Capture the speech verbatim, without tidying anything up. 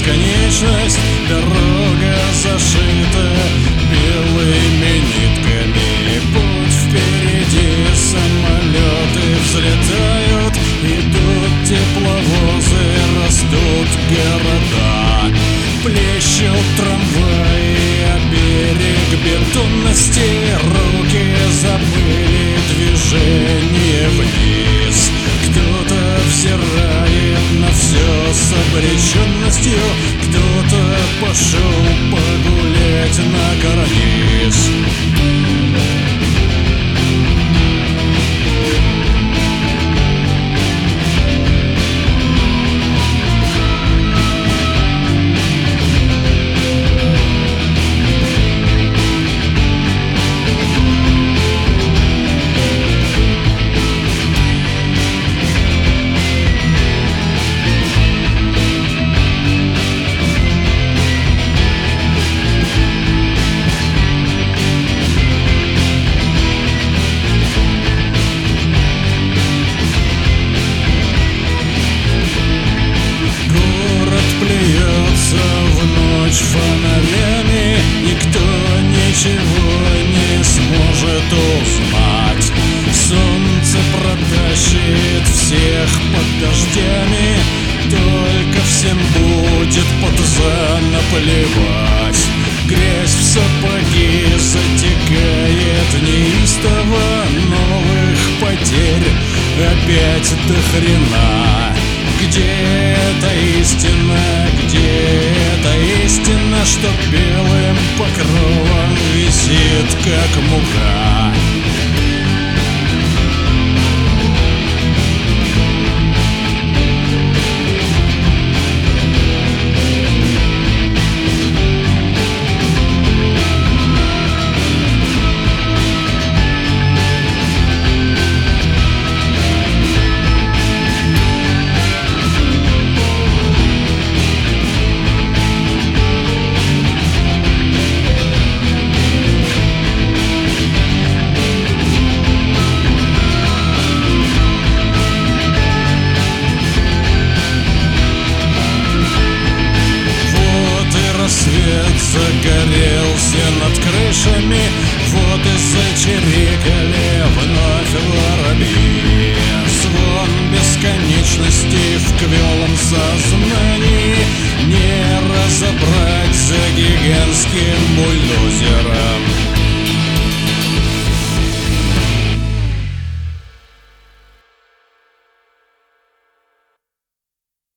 бесконечность. Дорога зашита белыми нитками. Путь впереди, самолеты взлетают, идут тепловозы, растут города. Плещут трамваи о берег бетонности. Руки забыли движение вниз. Кто-то взирает на все с обреченностью, кто-то пошел погулять на карниз. Фонарями никто ничего не сможет узнать. Солнце протащит всех под дождями, только всем будет под за наплевать. Грязь в сапоги затекает неистово, новых потерь опять до хрена. Где эта истина, где эта истина, что белым покровом висит, как мука? Свет загорелся над крышами, вот и зачирикали вновь воробьи. Звон бесконечности в квелом сознании не разобрать.